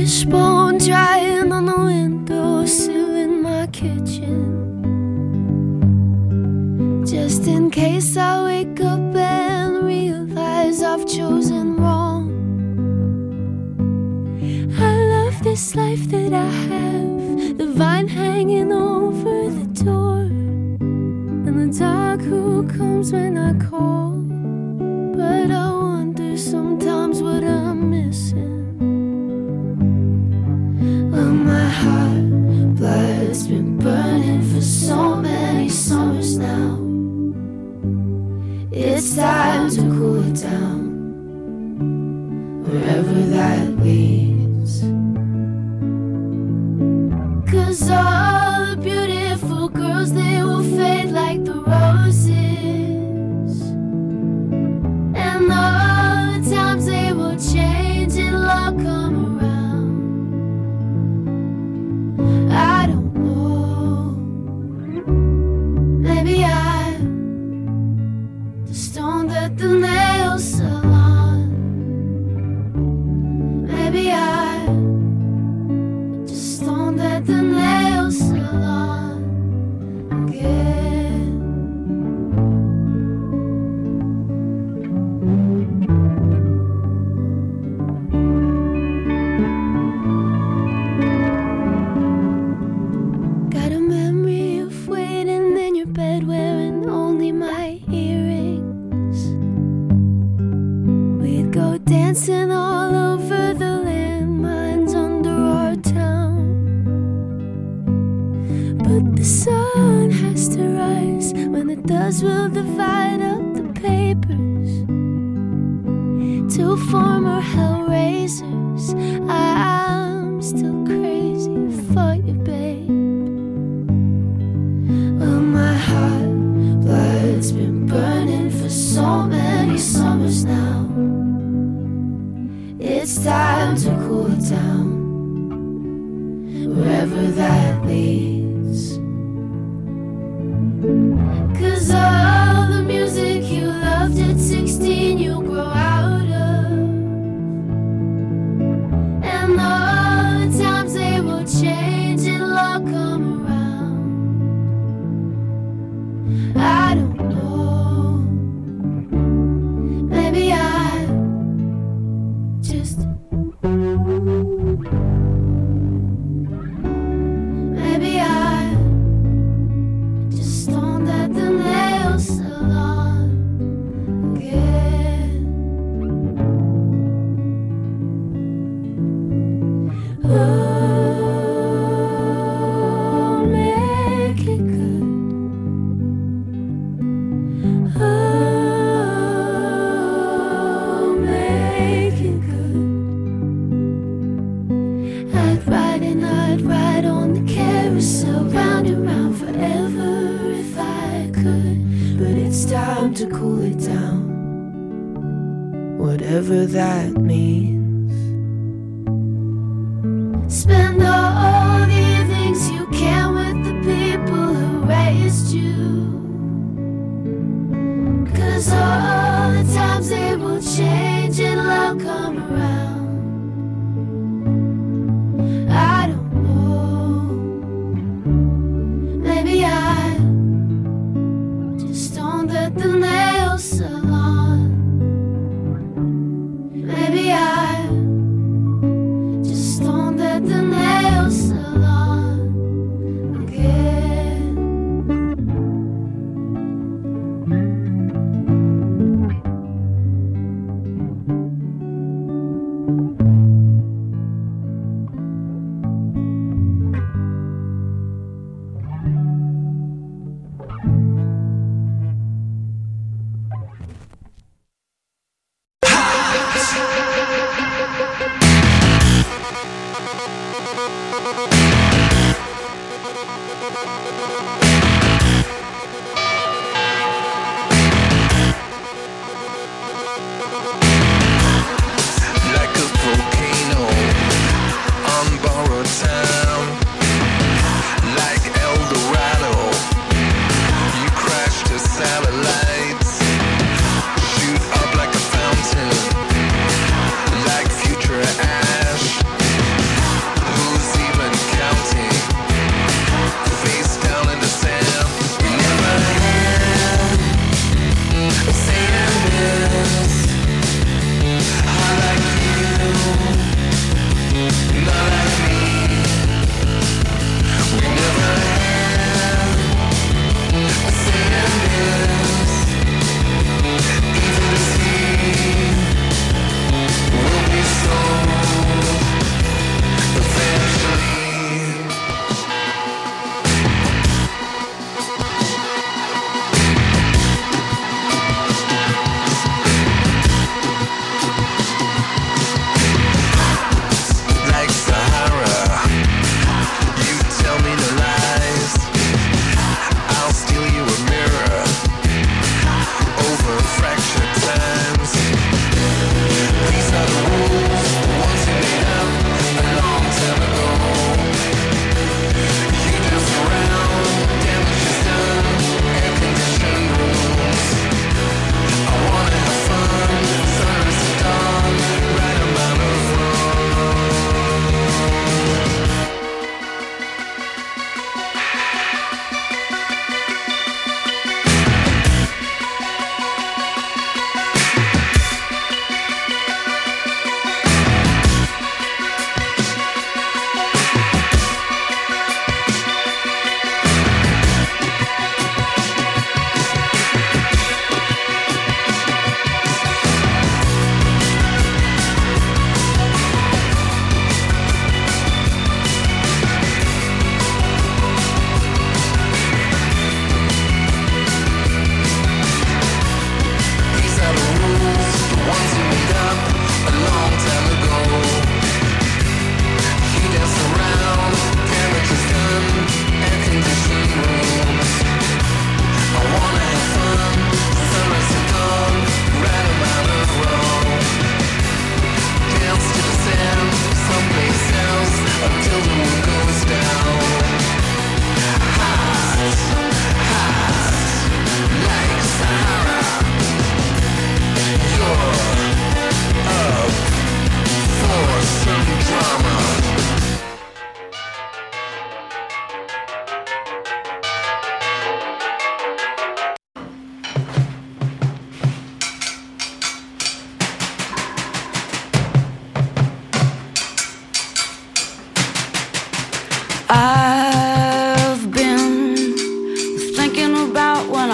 wishbone drying on the windowsill in my kitchen, just in case I wake up and realize I've chosen wrong. I love this life that I have, the vine hanging over the door, and the dog who comes when I call. But I wonder sometimes what I'm missing. Well, my heart blood's been burning for so many summers now. It's time to cool it down, wherever that leads. 'Cause all the beautiful girls, they will fade like the roses, and all the times they will change and love come around. I don't know, maybe I'm the stone that the nails salon. Maybe I'm just stone that the nails salon again. Got a memory of waiting in your bed wearing only my earrings. We'd go dancing all over the landmines under our town. But the sun has to rise. When it does, we'll divide up the papers. Two former hellraisers. I'm still crazy for you, babe. Well, my heart blood's been burning for so many summers now. It's time to cool it down, wherever that leads. 'Cause all the music you loved at 16 you grow out of, and all the times they will change and love come around. I don't know, maybe I'm just, maybe I'm just stoned at the nail salon again. Oh, make it good. Oh, make it good. I'd ride on the carousel, round and round forever if I could. But it's time to cool it down, whatever that means. Spend all the evenings you can with the people who raised you. 'Cause all the times they will change and love come around. I don't know, maybe I'm just stoned at the nail salon. Maybe I'm just stoned at the nail salon again.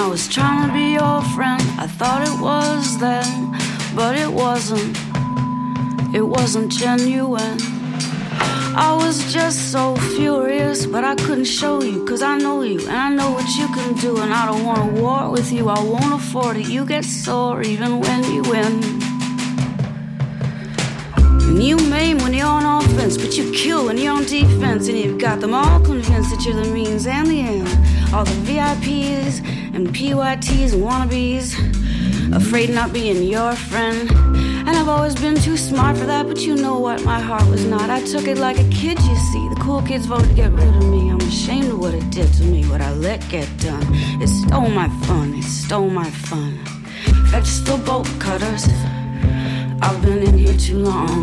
was trying to be your friend. I thought it was then, but it wasn't. It wasn't genuine. I was just so furious, but I couldn't show you, 'cause I know you, and I know what you can do. And I don't want to war with you, I won't afford it. You get sore even when you win. And you maim when you're on offense, but you kill when you're on defense. And you've got them all convinced that you're the means and the end. All the VIPs and PYTs and wannabes, afraid of not being your friend. And I've always been too smart for that, but you know what, my heart was not. I took it like a kid, you see. The cool kids voted to get rid of me. I'm ashamed of what it did to me, what I let get done. It stole my fun, it stole my fun. Vegetable bolt cutters, I've been in here too long.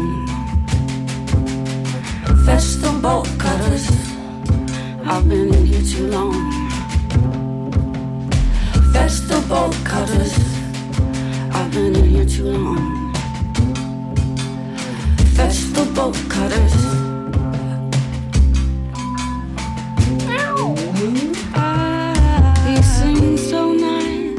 Vegetable bolt cutters, I've been in here too long. Vegetable bolt cutters, I've been in here too long. Vegetable bolt cutters. You sing so nice.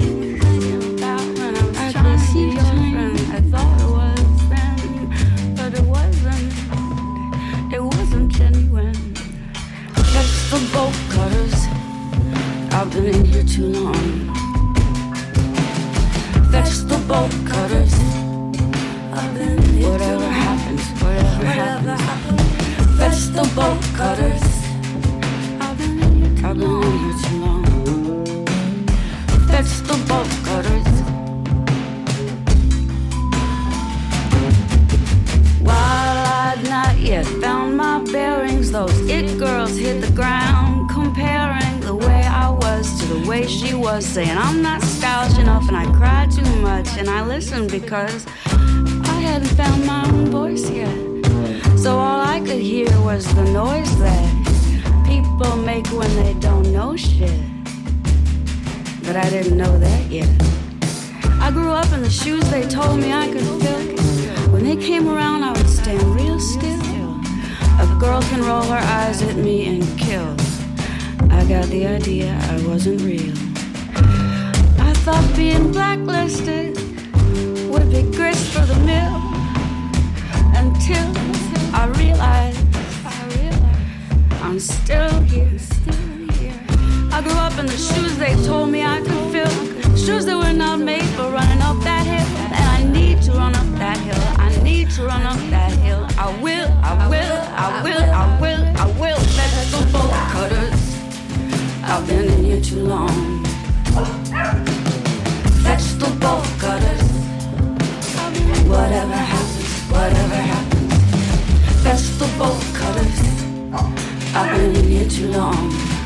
I could see your friend. I thought it was then, but it wasn't. It wasn't genuine. Vegetable bolt cutters. I've been in here too long. Vegetable bolt cutters. Whatever happens, whatever happens. Vegetable bolt cutters. I've been in here too long. Vegetable bolt cutters. While I'd not yet found my bearings, those it girls hit the ground, comparing the way I was to the way she was, saying I'm not stylish enough and I cry too much. And I listened because I hadn't found my own voice yet. So all I could hear was the noise that people make when they don't know shit. But I didn't know that yet. I grew up in the shoes they told me I could fill. When they came around, I would stand real still. A girl can roll her eyes at me and kill. I got the idea I wasn't real. I thought being blacklisted would be grist for the mill, until I realized I'm still here. I grew up in the shoes they told me I could fill, shoes that were not made for running up that hill. And I need to run up that hill. I need to run up that hill. I will, I will, I will, I will, I will. Vegetable bolt cutters. I've been in here too long. Vegetable bolt cutters. Whatever happens, whatever happens. Vegetable bolt cutters. I've been in here too long.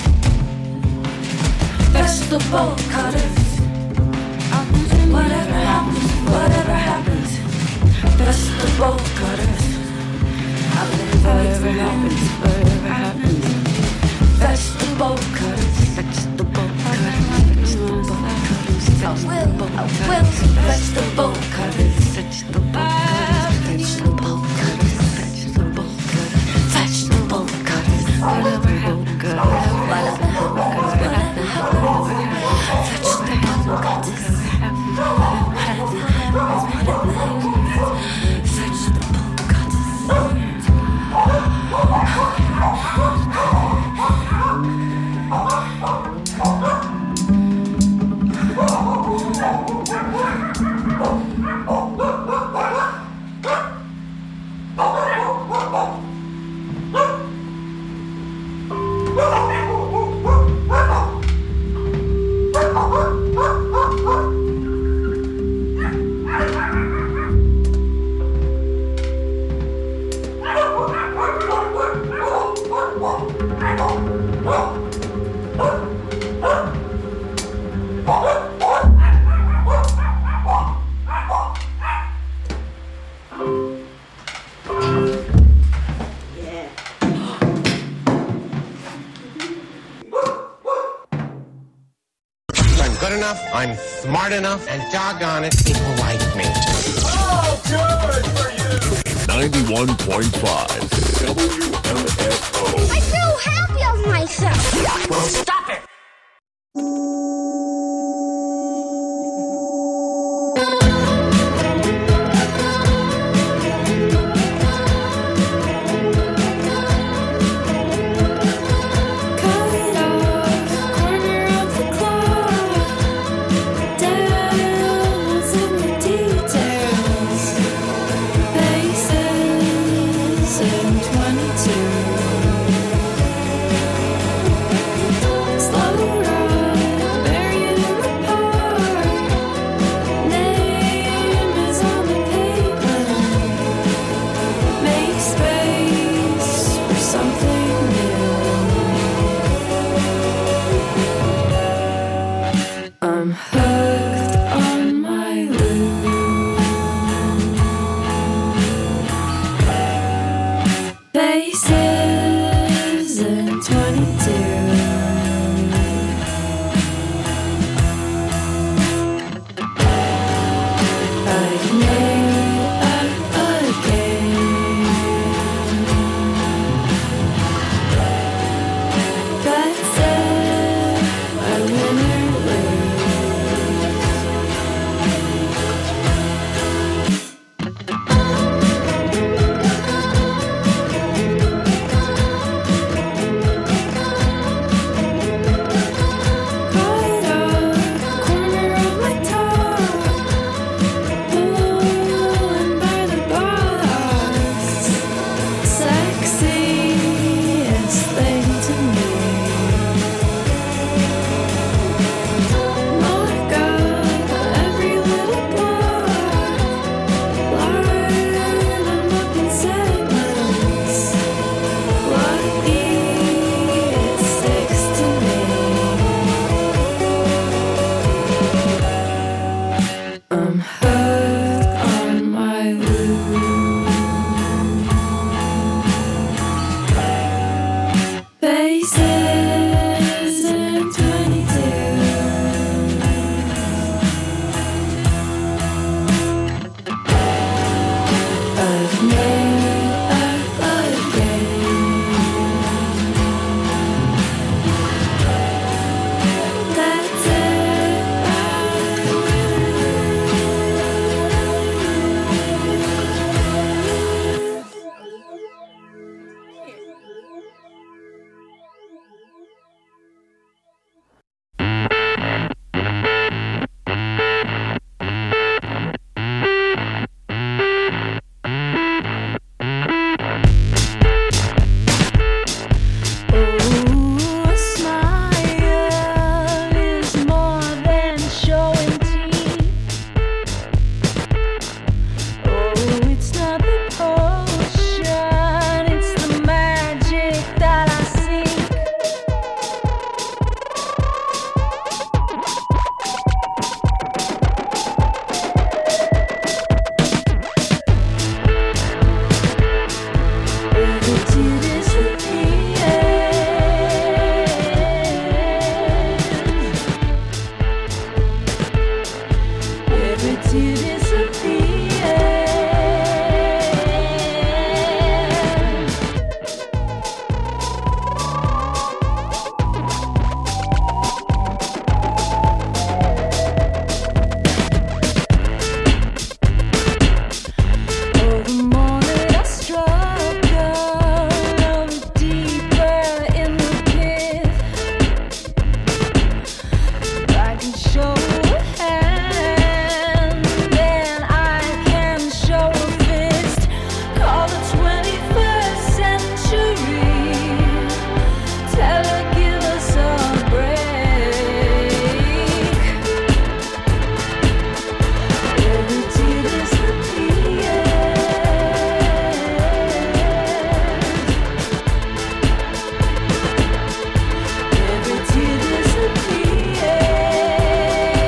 Vegetable bolt cutters. Whatever happens, whatever happens. Vegetable bolt cutters. Whatever happens, whatever happens. Vegetable bolt cutters. Vegetable bolt cutters. Vegetable bolt cutters. Vegetable bolt cutters. Vegetable bolt cutters. Vegetable bolt cutters. Vegetable bolt cutters. Vegetable bolt cutters. Whatever happens, whatever happens, whatever happens. Vegetable bolt cutters. I'm smart enough, and doggone it, people like me. Oh, good for you! 91.5 WMFO. I feel happy of myself. Well, stop it! I'm hooked on my loop. Faces in 22. I've made up a game that said I win or lose. Caught up corner of my top, pulling by the boss. Sexiest thing to me. Mark up every little block, line them up in segments. What is sex to me? I'm hooked on my loop. Faces in 22. I've made up a game that's it. I Ooh, a smile is more than showing teeth. Oh, it's not the potion, it's the magic that I seek. Able to disappear. Able to disappear. Oh, the more that I struggle deeper in the pit, I can show a hand, then I can show a fist. Call the 21st century. Tell her, give us a break. Able to disappear. Able to disappear.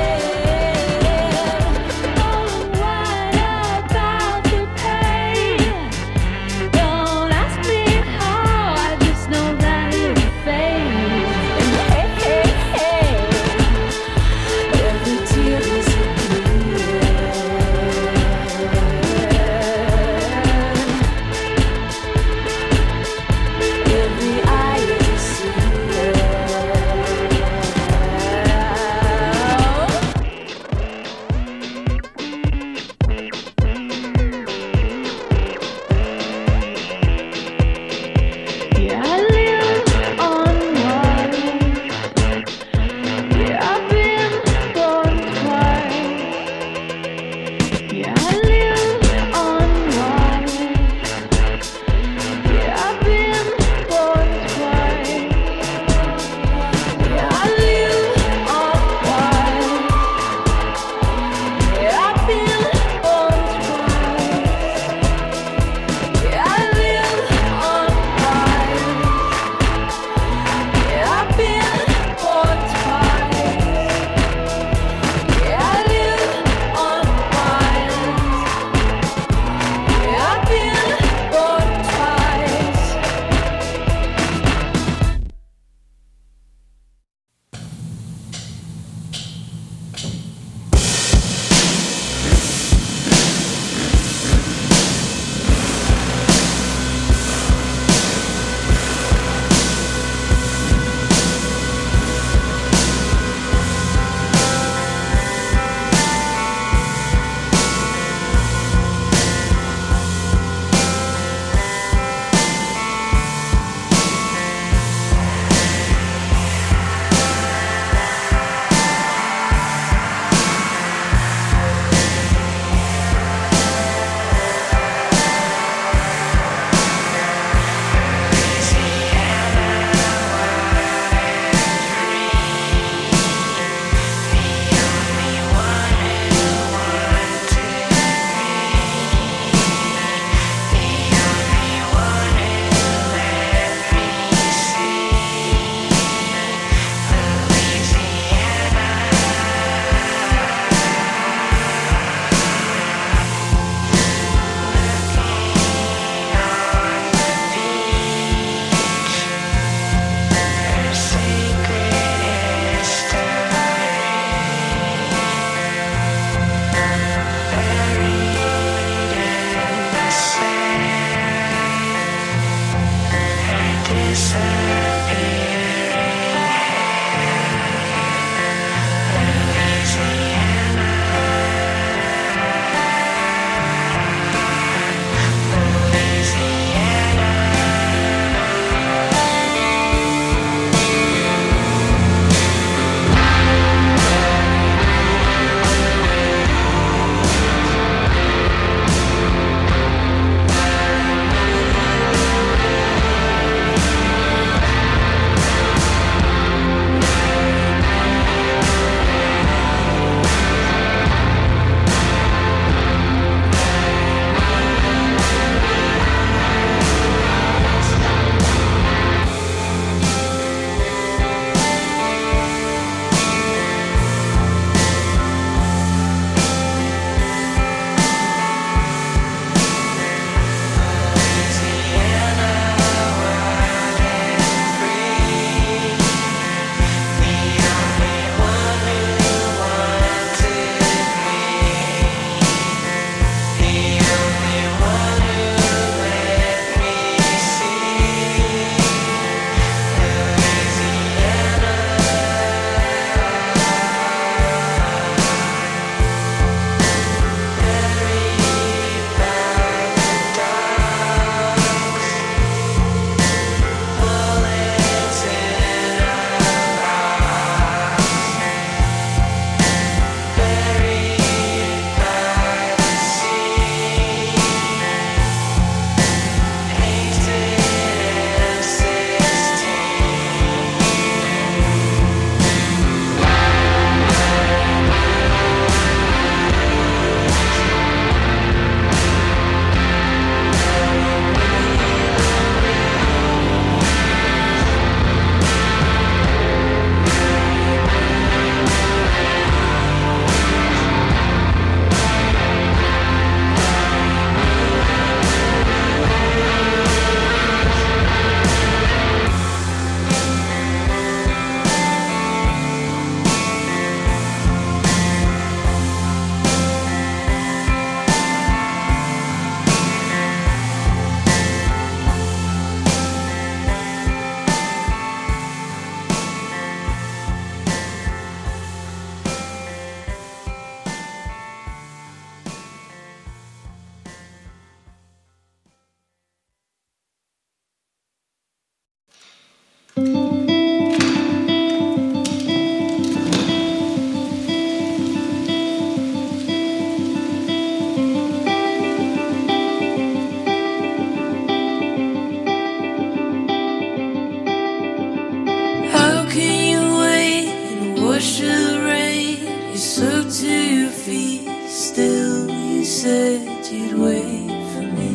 said you'd wait for me.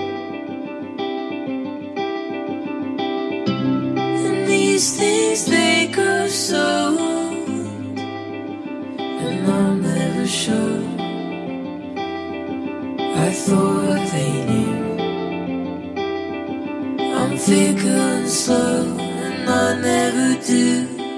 And these things, they grow so old, and I'm never sure. I thought they knew I'm fickle and slow, and I never do.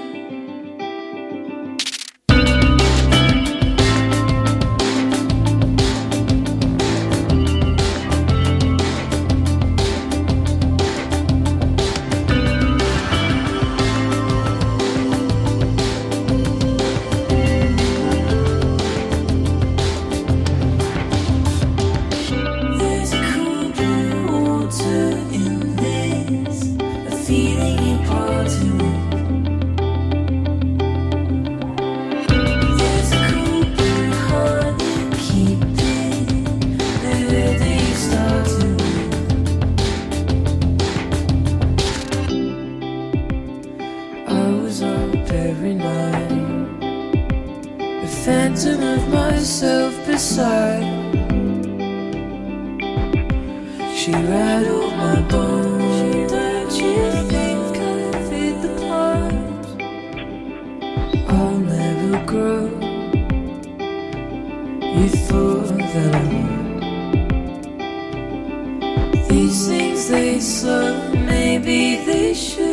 Phantom of myself beside. She rattled my bones. Don't you think I fit the part? I'll never grow. You thought that I would. These things, they slow, maybe they should.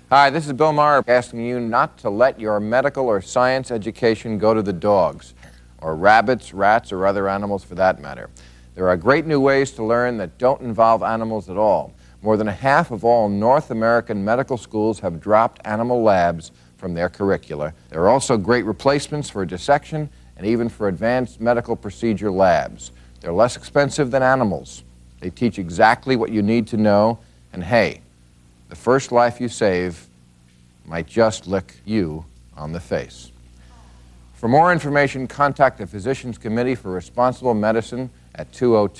Hi, this is Bill Maher asking you not to let your medical or science education go to the dogs, or rabbits, rats, or other animals for that matter. There are great new ways to learn that don't involve animals at all. More than half of all North American medical schools have dropped animal labs from their curricula. There are also great replacements for dissection and even for advanced medical procedure labs. They're less expensive than animals. They teach exactly what you need to know, and hey, the first life you save might just lick you on the face. For more information, contact the Physicians Committee for Responsible Medicine at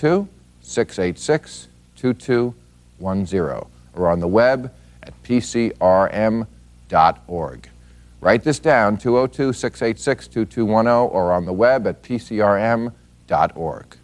202-686-2210 or on the web at pcrm.org. Write this down, 202-686-2210 or on the web at pcrm.org.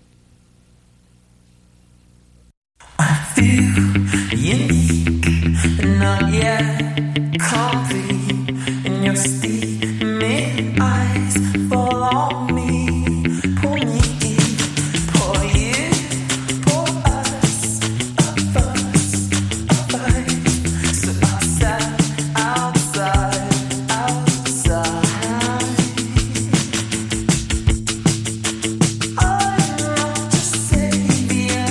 I feel unique, not yet complete, and your steaming eyes fall on me, pull me in, pull you, pull us, a fuss, a fight, so outside, outside, outside. I'm not your savior.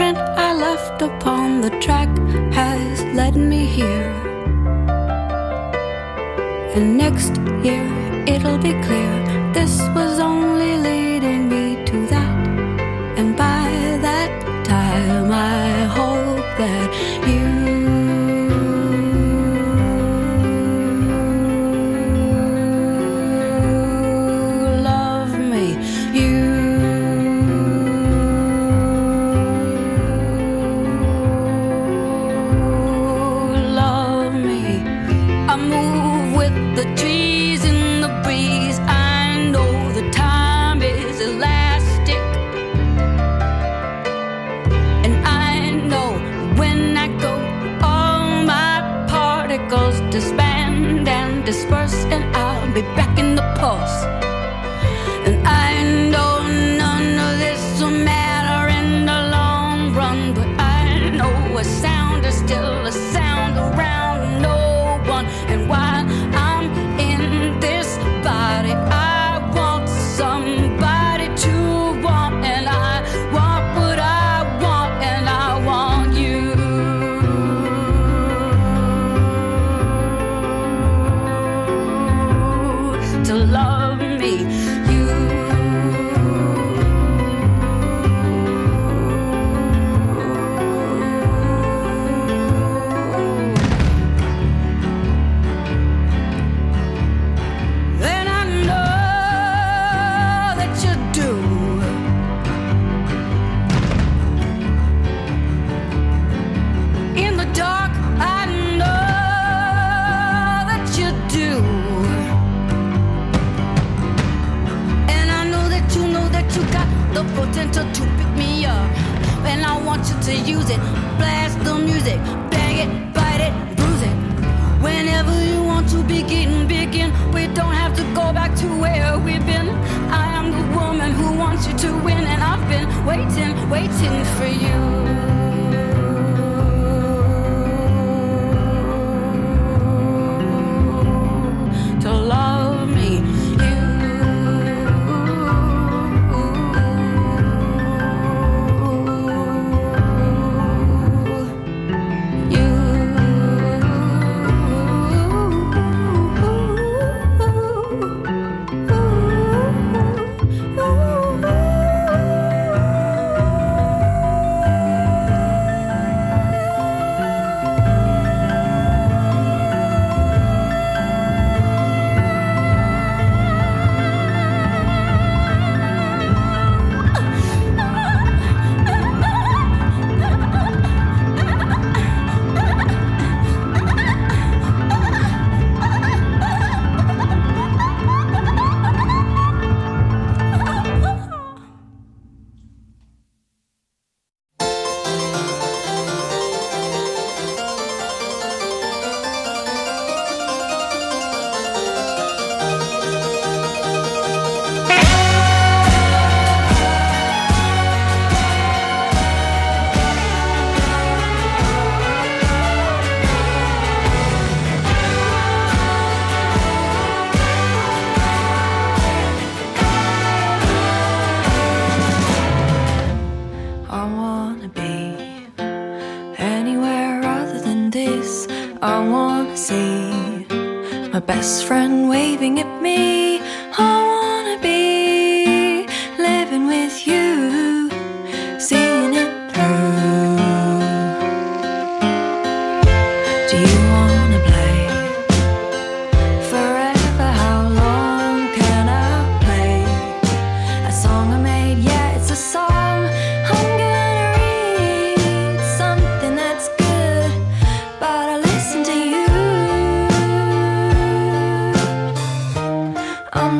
footprint I left upon the track has led me here. And next year it'll be clear this was only leading me to that. And by that time I hope that you love me. You love me. I move with the trees in the breeze. I know the time is elastic, and I know when I go, all my particles disband and disperse, and I'll be back in the pulse. And I know none of this will matter in the long run, but I know a sound is still a sound around no one. And while I'm in this body, I want somebody to want, and I want what I want, and I want you to love me. You then I know that you do. In the dark, I know that you do. And I know that you got the potential to pick me up. And I want you to use it. Blast the music, bang it, bite it, bruise it. Whenever you want to begin. We don't have to go back to where we've been. I am the woman who wants you to win, and I've been waiting for you to love me. I wanna see my best friend waving at me. I wanna be living with you, seeing it through. Do you wanna play forever? How long can I play a song I made? Yeah, it's a song. I'm gonna read something that's good, but I listen to you. I'm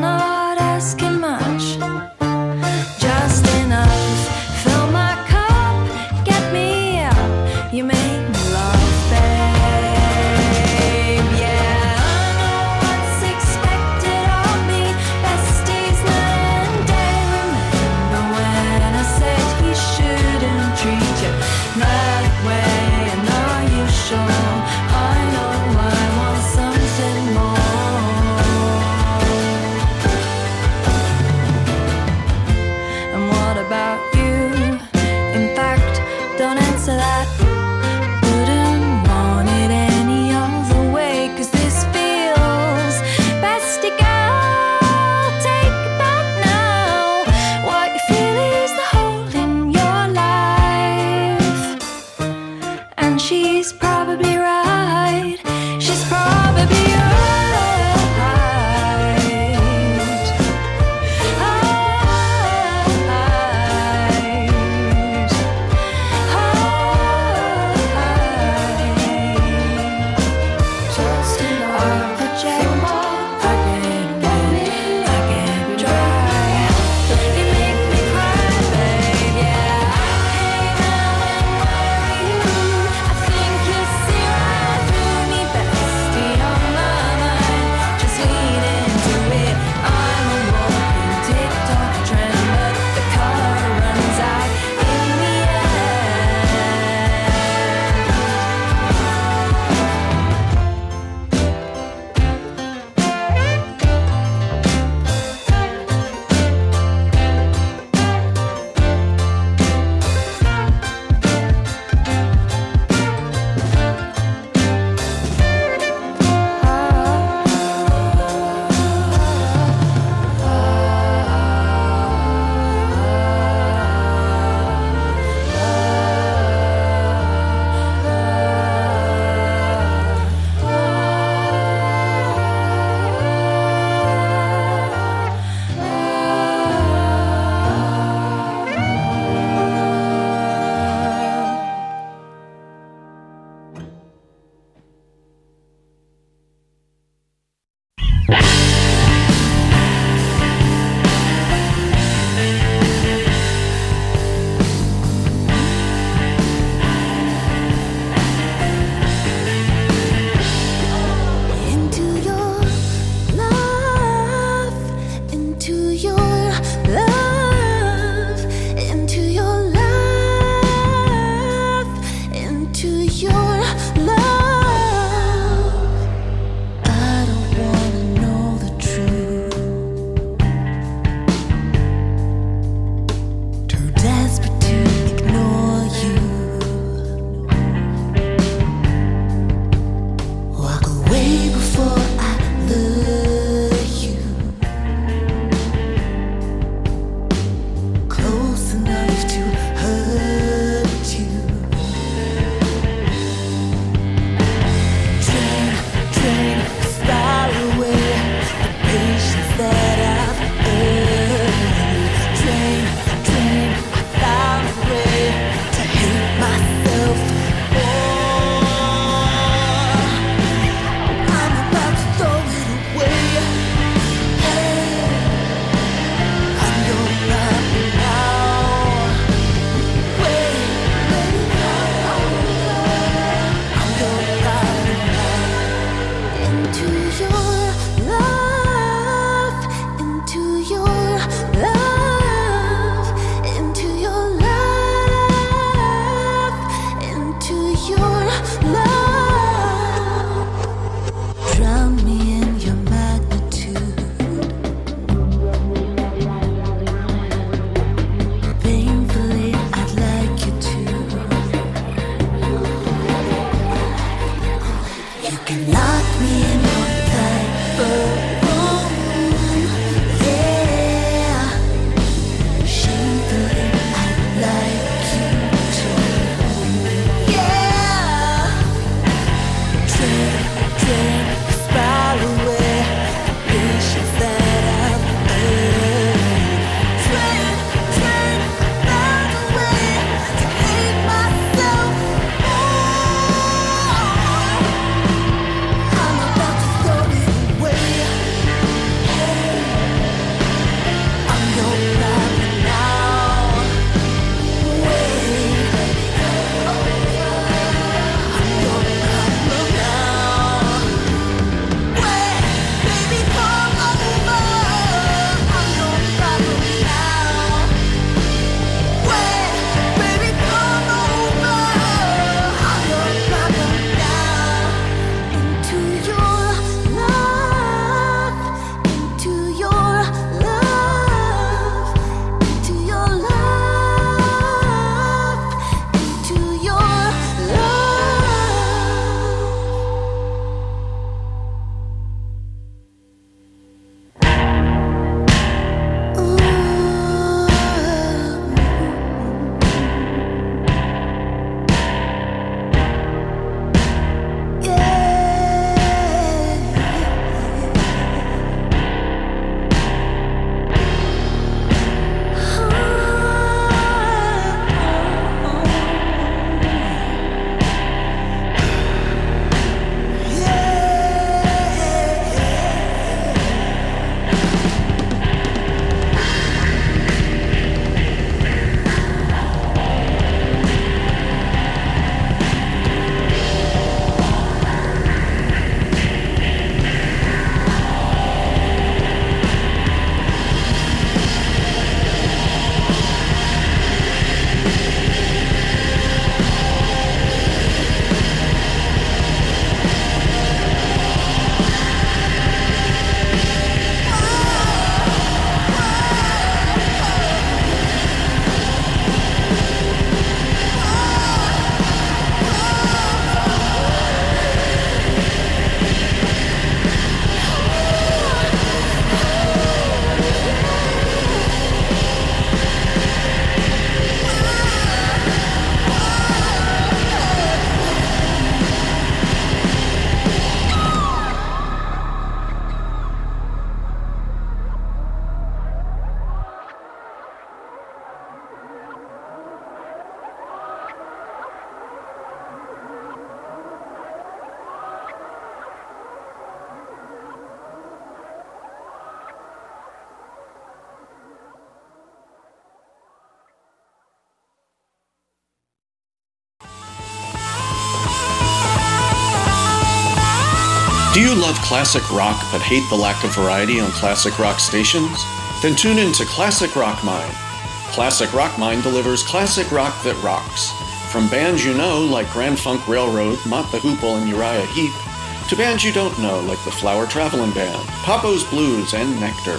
Do you love classic rock but hate the lack of variety on classic rock stations? Then tune in to Classic Rock Mine. Classic Rock Mine delivers classic rock that rocks. From bands you know like Grand Funk Railroad, Mott the Hoople, and Uriah Heep, to bands you don't know like the Flower Traveling Band, Papo's Blues, and Nectar.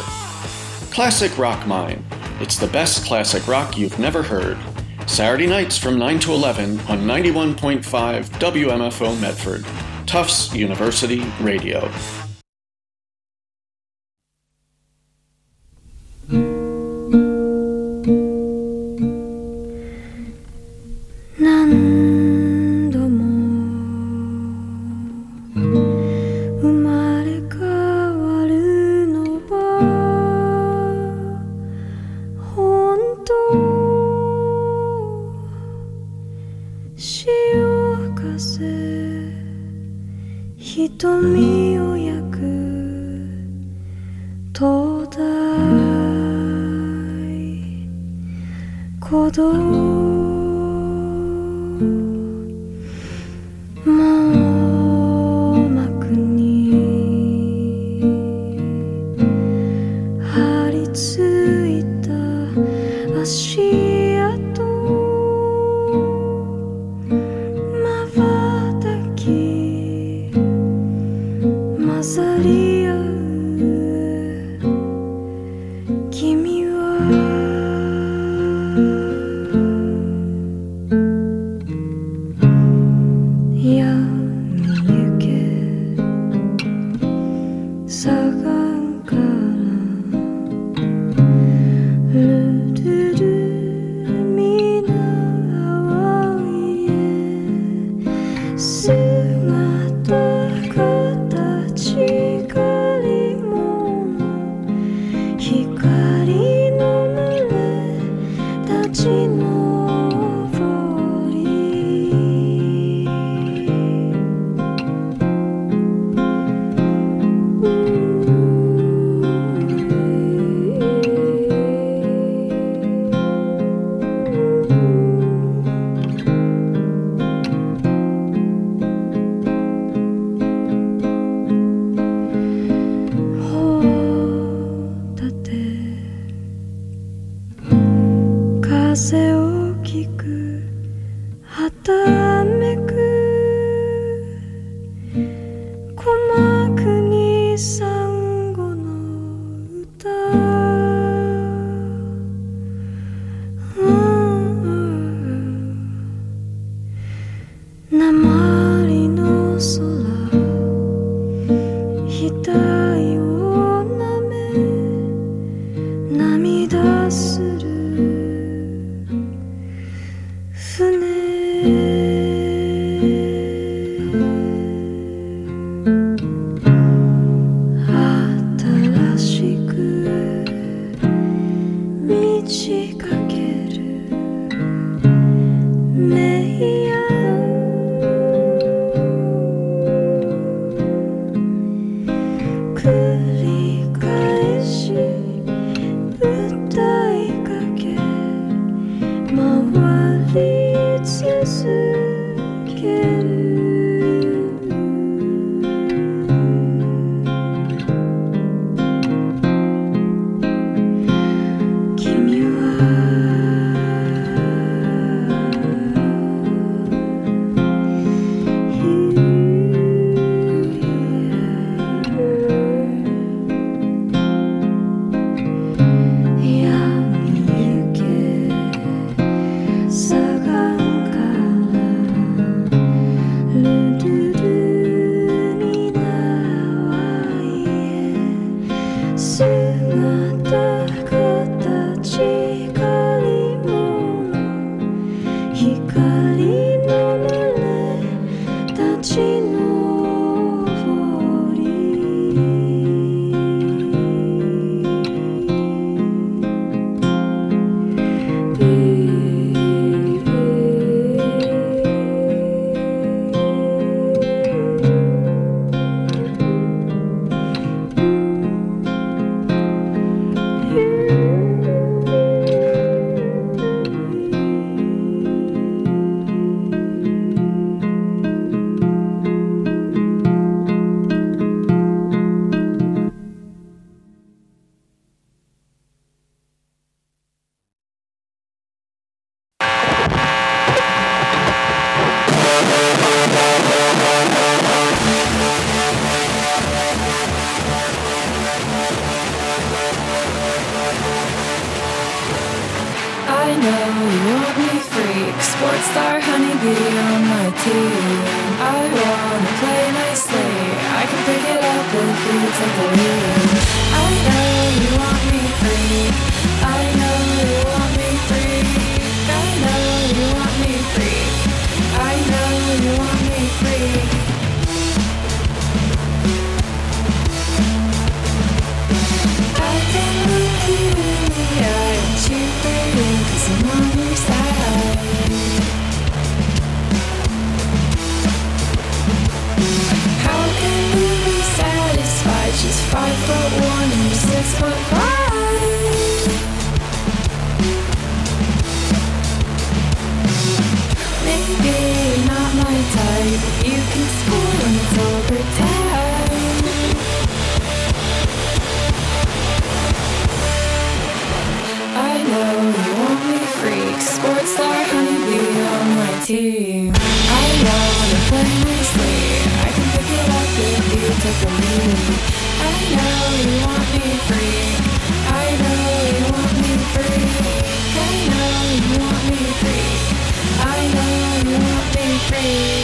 Classic Rock Mine. It's the best classic rock you've never heard. Saturday nights from 9 to 11 on 91.5 WMFO Medford, Tufts University Radio. Kimi wa be on my team. I wanna play nicely. I can pick it up if you take the lead. I know you want me free. I know you want me free. I know you want me free. I know you want me free. I can look you in the eye and cheer for you 'cause I'm on your side. How can we be satisfied? She's 5'1" and you're 6'5". Maybe you're not my type, but you can score when it's overtime. I know you want me freak, sports star honeybee on my team. I wanna play nicely. I can pick it up if you take the lead. I know you want me free. I know you want me free. I know you want me free. I know you want me free.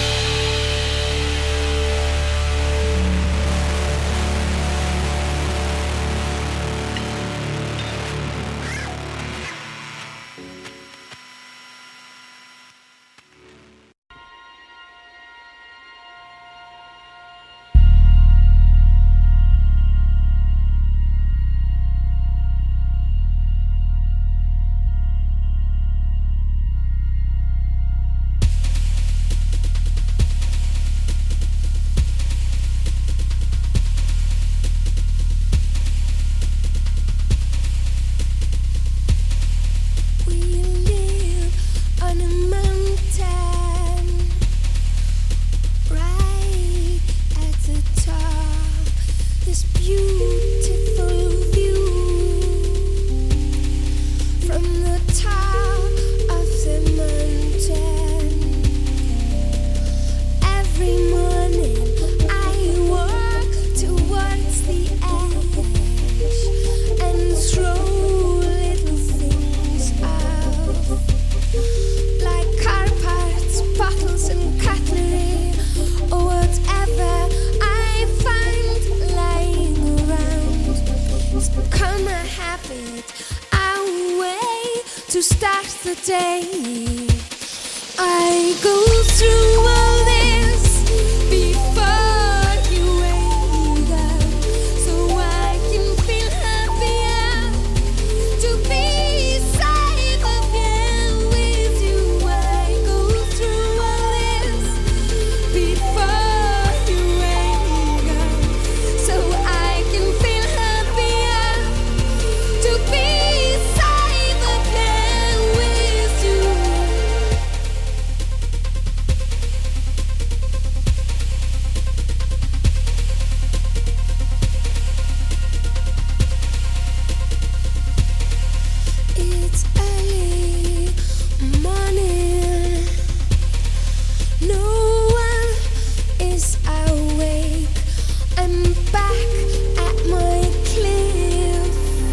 To start the day, I go through all this before you wake up, so I can feel happier to be safe again with you. I go through all this before you wake up, so I can feel happier to be safe again with you. It's early morning. No one is awake. I'm back at my cliff,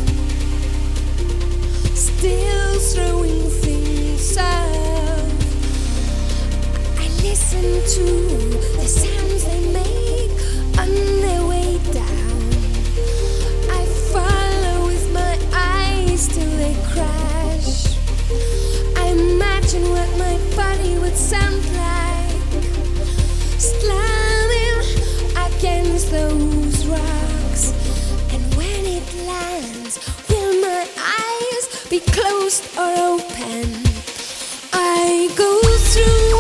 still throwing things out. I listen to the sounds they make on their way down. I follow with my eyes till they crash. I imagine what my body would sound like, slamming against those rocks. And when it lands, will my eyes be closed or open? I go through